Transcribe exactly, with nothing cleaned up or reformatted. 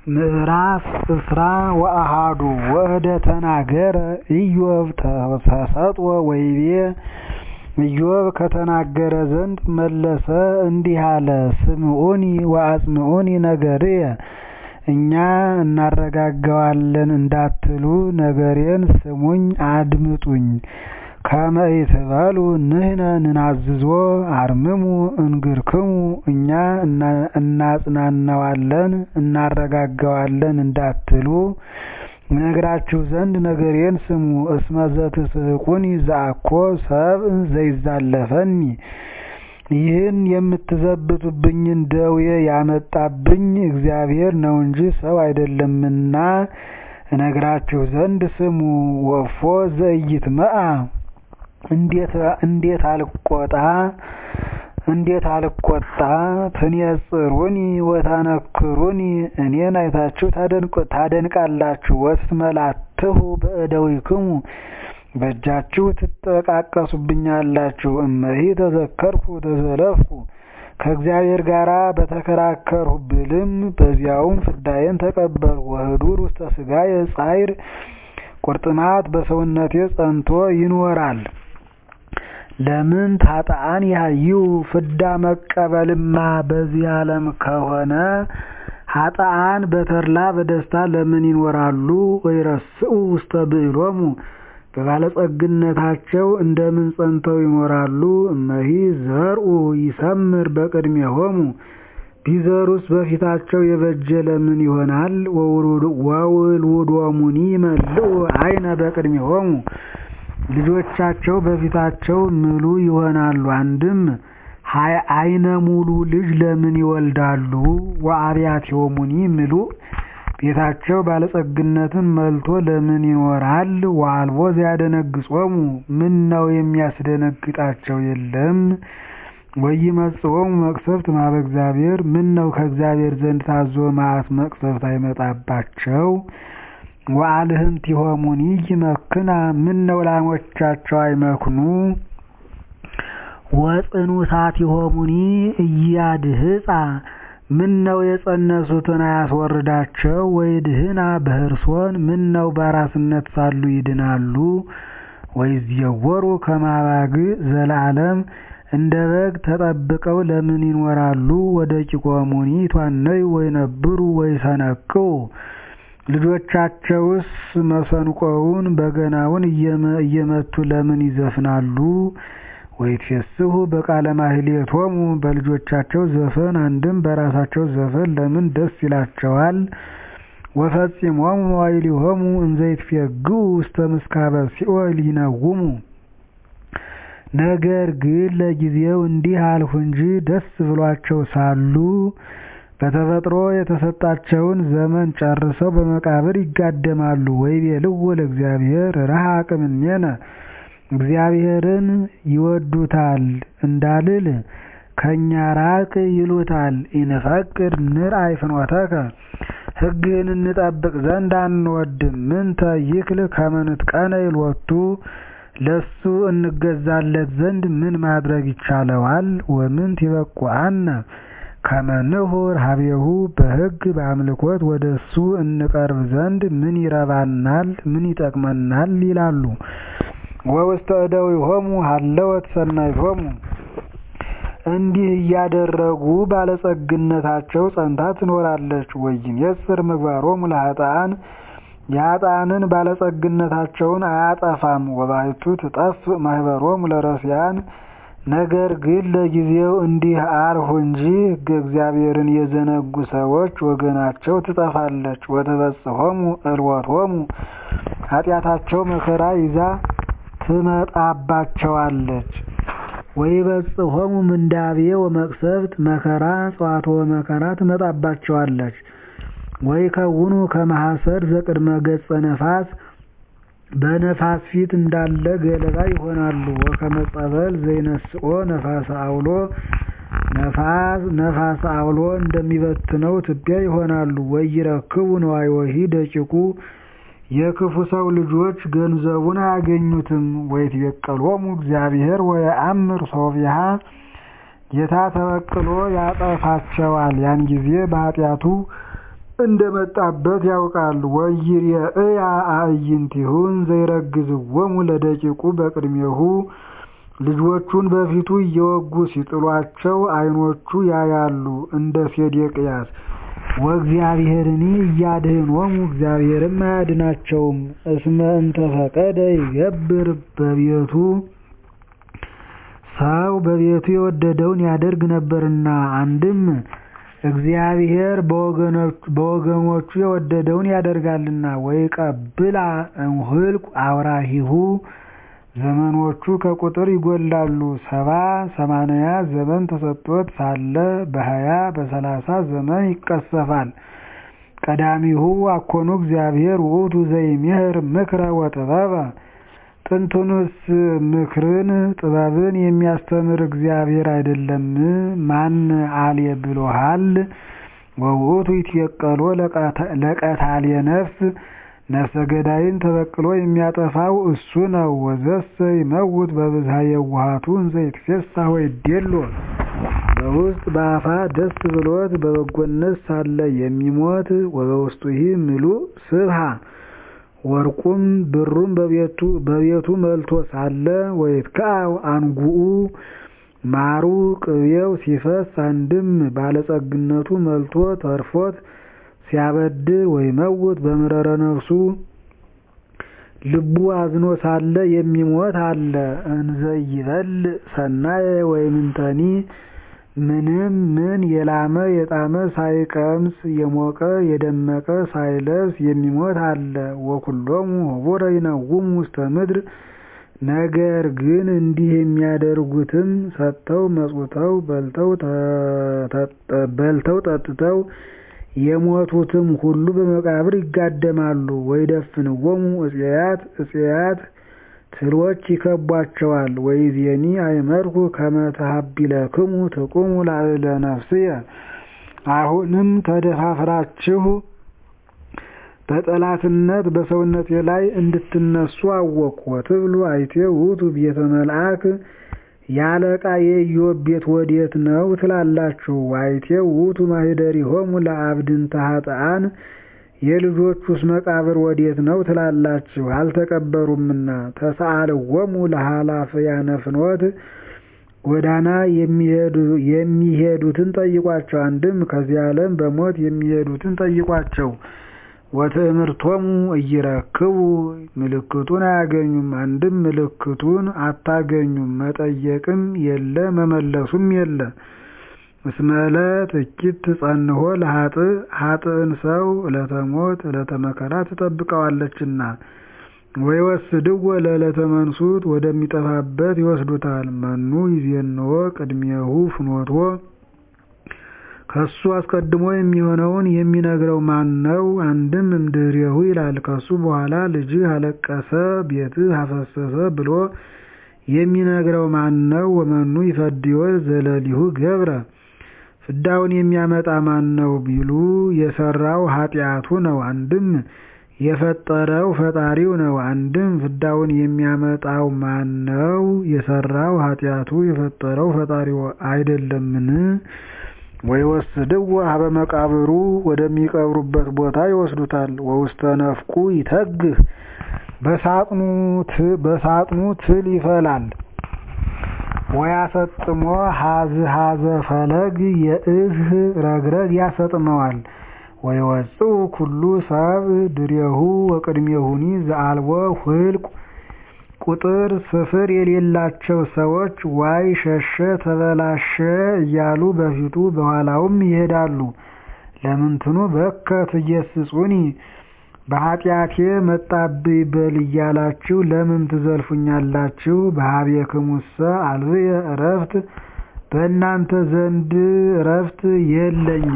ምዕራፍ እስራ ወአሐዱ ወእደ ተናገረ ኢዮብ ተሰጥኦ ወይቤ ኢዮብ ከተናገረ ዘንድ መለሰ እንዲህ አለ። ስምዑኒ ወአጽምዑኒ ነገርየ እኛ እናረጋጋዋለን እንዳትሉ ነገሬን ስሙኝ አድምጡኝ። ከመ ኢትበሉ ንሕነ ንናዝዞ አርምሙ እንግርክሙ እኛ እናጽናናዋለን እናረጋጋዋለን እንዳትሉ ነግራችሁ ዘንድ ነገሬን ስሙ። እስመ ዘትስሕቁኒ ዘአኮ ሰብእ ዘይዛለፈኒ ይህን የምትዘብቱብኝን ደዌ ያመጣብኝ እግዚአብሔር ነው እንጂ ሰው አይደለምና ነግራችሁ ዘንድ ስሙ። ወፎ ዘኢይትመዓ እንዴት እንዴት አልቆጣ እንዴት አልቆጣ ትንየጽሩኒ ወታነክሩኒ እኔን አይታችሁ ታደንቃላችሁ። ወትመላትሁ በእደዊክሙ በእጃችሁ ትጠቃቀሱብኛላችሁ። እመሂ ተዘከርኩ ተዘለፍኩ ከእግዚአብሔር ጋር በተከራከርሁ ብልም በዚያውም ፍዳዬን ተቀበልሁ። ወህዱር ውስተ ሥጋየ ጻዕር ቁርጥማት በሰውነቴ ጸንቶ ይኖራል። ለምን ታጣን ያዩ ፍዳ መቀበልማ በዚህ ዓለም ከሆነ ኃጥአን በተድላ በደስታ ለምን ይኖራሉ? ወይረስኡ ውስተ ብዕሎሙ በባለጸግነታቸው እንደምን ጸንተው ይኖራሉ? እመሂ ዘርኡ ይሰምር በቅድሜሆሙ ቢዘሩስ በፊታቸው የበጀ ለምን ይሆናል? ወውሉዶሙኒ ይመልኡ አይነ በቅድሜሆሙ ልጆቻቸው በፊታቸው ምሉ ይሆናሉ። አንድም አይነ ሙሉ ልጅ ለምን ይወልዳሉ? ወአብያቲሆሙኒ ምሉ ቤታቸው ባለጸግነትን መልቶ ለምን ይኖራል? ወአልቦ ዘያደነግጾሙ ምን ነው የሚያስደነግጣቸው የለም? ወይመጽኦሙ መቅሰፍት እምኀበ እግዚአብሔር ምን ነው ከእግዚአብሔር ዘንድ ታዞ መዓት መቅሰፍት አይመጣባቸው? ወአልህምቲሆሙኒ ይመክና ምን ነው ላሞቻቸው አይመክኑ? ወጽኑሳቲሆሙኒ ኢያድህፃ ምን ነው የጸነሱትን አያስወርዳቸው? ወይድህና በህርሶን ምን ነው በራስነት ሳሉ ይድናሉ? ወይዝየወሩ ከመ አባግዕ ዘለዓለም እንደ በግ ተጠብቀው ለምን ይኖራሉ? ወደቂቆሙኒ ይትዋነዩ ወይነብሩ ወይሰነቅዑ ልጆቻቸውስ መሰንቆውን በገናውን እየመቱ ለምን ይዘፍናሉ? ወይትፌስሑ በቃለ ማህሌቶሙ በልጆቻቸው ዘፈን አንድም በራሳቸው ዘፈን ለምን ደስ ይላቸዋል? ወፈጺሞሙ መዋዕሊሆሙ እንዘ ይትፌግኡ ውስተ ምስካበ ሲኦል ይነውሙ ነገር ግን ለጊዜው እንዲህ አልሁ እንጂ ደስ ብሏቸው ሳሉ በተፈጥሮ የተሰጣቸውን ዘመን ጨርሰው በመቃብር ይጋደማሉ። ወይቤልዎ ለእግዚአብሔር ረሐቅ እምኔነ እግዚአብሔርን ይወዱታል እንዳልል ከእኛ ራቅ ይሉታል። ኢንፈቅድ ንርአይ ፍኖተከ ሕግህን እንጠብቅ ዘንድ አንወድም። ምንተ ይክል ከመ ንትቀነይ ሎቱ ለሱ እንገዛለት ዘንድ ምን ማድረግ ይቻለዋል? ወምንት ይበቁአነ ከመ ንሑር ኀቤሁ በሕግ በአምልኮት ወደ እሱ እንቀርብ ዘንድ ምን ይረባናል? ምን ይጠቅመናል? ይላሉ። ወውስተ እደዊሆሙ ሀለወት ሰናይቶሙ እንዲህ እያደረጉ ባለጸግነታቸው ጸንታ ትኖራለች። ወይንየጽር ምግባሮሙ ለኃጥአን የኃጥአንን ባለጸግነታቸውን አያጠፋም። ወባሕቱ ትጠፍእ ማኅበሮሙ ለረሲያን ነገር ግን ለጊዜው እንዲህ አልሁ እንጂ ሕገ እግዚአብሔርን የዘነጉ ሰዎች ወገናቸው ትጠፋለች። ወትበጽሖሙ ዕልወቶሙ ኃጢአታቸው መከራ ይዛ ትመጣባቸዋለች። ወይበጽሖሙ ምንዳቤ ወመቅሰፍት መከራ ጽዋትወ መከራ ትመጣባቸዋለች። ወይከውኑ ከመ ሐሰር ዘቅድመ ገጸ ነፋስ በነፋስ ፊት እንዳለ ገለባ ይሆናሉ። ወከመ ጸበል ዘይነስኦ ነፋሰ አውሎ ነፋስ ነፋስ አውሎ እንደሚበትነው ትቢያ ይሆናሉ። ወይረክቡ ነዋዮሂ ደቂቁ የክፉ ሰው ልጆች ገንዘቡን አያገኙትም። ወይትበቀሎሙ እግዚአብሔር ወየአምር ሶብየሃ ጌታ ተበቅሎ ያጠፋቸዋል። ያን ጊዜ በኃጢአቱ እንደመጣበት ያውቃሉ። ወይሬእያ አዕይንቲሁን ዘይረግዝዎሙ ለደቂቁ በቅድሜሁ ልጆቹን በፊቱ እየወጉ ሲጥሏቸው ዓይኖቹ ያያሉ እንደ ሴዴቅያስ። ወእግዚአብሔርኒ ኢያድኅኖሙ እግዚአብሔርም አያድናቸውም። እስመ እንተ ፈቀደ ይገብር በቤቱ ሰው በቤቱ የወደደውን ያደርግ ነበርና። አንድም እግዚአብሔር በወገኖቹ የወደደውን ያደርጋልና። ወይቀብላ እምኍልቍ አውራሂሁ ዘመኖቹ ከቁጥር ይጎላሉ። ሰባ ሰማንያ ዘመን ተሰጥቶት ሳለ በሀያ በሰላሳ ዘመን ይቀሰፋል። ቀዳሚሁ አኮኑ እግዚአብሔር ውእቱ ዘይሜህር ምክረ ወጥበበ ጥንቱንስ ምክርን ጥበብን የሚያስተምር እግዚአብሔር አይደለም? ማን አለ ብሎሃል? ወውእቱ ይትየቀሎ ለቀታልየ ነፍስ ነፍሰ ገዳይን ተበቅሎ የሚያጠፋው እሱ ነው። ወዘሰ ይመውት በብዝሃ የዋሃቱ እንዘ ይትፌሳህ ወይዴሎ በውስጥ በአፋ ደስ ብሎት በበጎነት ሳለ የሚሞት። ወበውስጡሂ ምሉእ ስብሃ ወርቁም ብሩም በቤቱ መልቶ ሳለ ወይትከዐው አንጉኡ ማሩ ቅቤው ሲፈስ። አንድም ባለጸግነቱ መልቶ ተርፎት ሲያበድር ወይመውት በምረረ ነፍሱ ልቡ አዝኖ ሳለ የሚሞት አለ። እንዘ ይበልዕ ሰናየ ወይምንተኒ ምንም ምን የላመ የጣመ ሳይቀምስ የሞቀ የደመቀ ሳይለብስ የሚሞት አለ። ወኩሎሙ ኅቡረ ይነውሙ ውስተ ምድር ነገር ግን እንዲህ የሚያደርጉትም ሰጥተው መጽውተው በልተው ጠጥተው የሞቱትም ሁሉ በመቃብር ይጋደማሉ። ወይደፍንዎሙ ዕፄያት ዕፄያት ትሎች ይከቧቸዋል። ወይዜኒ አእመርኩ ከመ ተሀቢለክሙ ትቁሙ ላዕለ ነፍስየ አሁንም ተደፋፍራችሁ በጠላትነት በሰውነቴ ላይ እንድትነሱ አወቅሁ። ወትብሉ አይቴ ውእቱ ቤተ መልአክ ያለቃ የኢዮብ ቤት ወዴት ነው ትላላችሁ? አይቴ ውእቱ ማኅደሪሆሙ ለአብድንተ ኃጥኣን የልጆቹስ መቃብር ወዴት ነው ትላላችሁ? አልተቀበሩምና። ተሰአልዎሙ ለኃላፍያነ ፍኖት ጎዳና የሚሄዱትን ጠይቋቸው። አንድም ከዚህ ዓለም በሞት የሚሄዱትን ጠይቋቸው። ወትእምርቶሙ ኢይረክቡ ምልክቱን አያገኙም። አንድም ምልክቱን አታገኙም። መጠየቅም የለ መመለሱም የለ። እስመ ዕለት እኪት ትጸንሖ ለኃጥእ ኃጥእን ሰው ዕለተ ሞት ዕለተ መከራ ትጠብቀዋለችና። ወይወስድዎ ለዕለተ መንሱት ወደሚጠፋበት ይወስዱታል። መኑ ይዜንዎ ቅድሜሁ ፍኖቶ ከሱ አስቀድሞ የሚሆነውን የሚነግረው ማን ነው? አንድም እምድኅሬሁ ይላል። ከሱ በኋላ ልጅህ አለቀሰ ቤትህ አፈሰሰ ብሎ የሚነግረው ማን ነው? ወመኑ ይፈድዮ ዘለሊሁ ገብረ ፍዳውን የሚያመጣ ማን ነው ቢሉ የሰራው ኃጢአቱ ነው። አንድም የፈጠረው ፈጣሪው ነው። አንድም ፍዳውን የሚያመጣው ማን ነው? የሰራው ኃጢአቱ የፈጠረው ፈጣሪው አይደለምን? ወይወስድዎ ሀበ መቃብሩ ወደሚቀብሩበት ቦታ ይወስዱታል። ወውስተ ነፍቁ ይተግህ በሳጥኑ ትል ይፈላል። ወያሰጥሞ ሀዝሃዘ ፈለግ የእህ ረግረግ ያሰጥመዋል። ወይወፅኡ ኩሉ ሰብ ድሬሁ ወቅድሜሁኒ ዘአልቦ ኍልቍ ቁጥር ስፍር የሌላቸው ሰዎች ዋይ ሸሸ ተበላሸ እያሉ በፊቱ በኋላውም ይሄዳሉ። ለምንትኑ በከ ትገሥጹኒ በኃጢአቴ መጣብኝ በል እያላችሁ ለምን ትዘልፉኛላችሁ? በኀቤክሙሰ አልብየ ዕረፍት በእናንተ ዘንድ ዕረፍት የለኝም።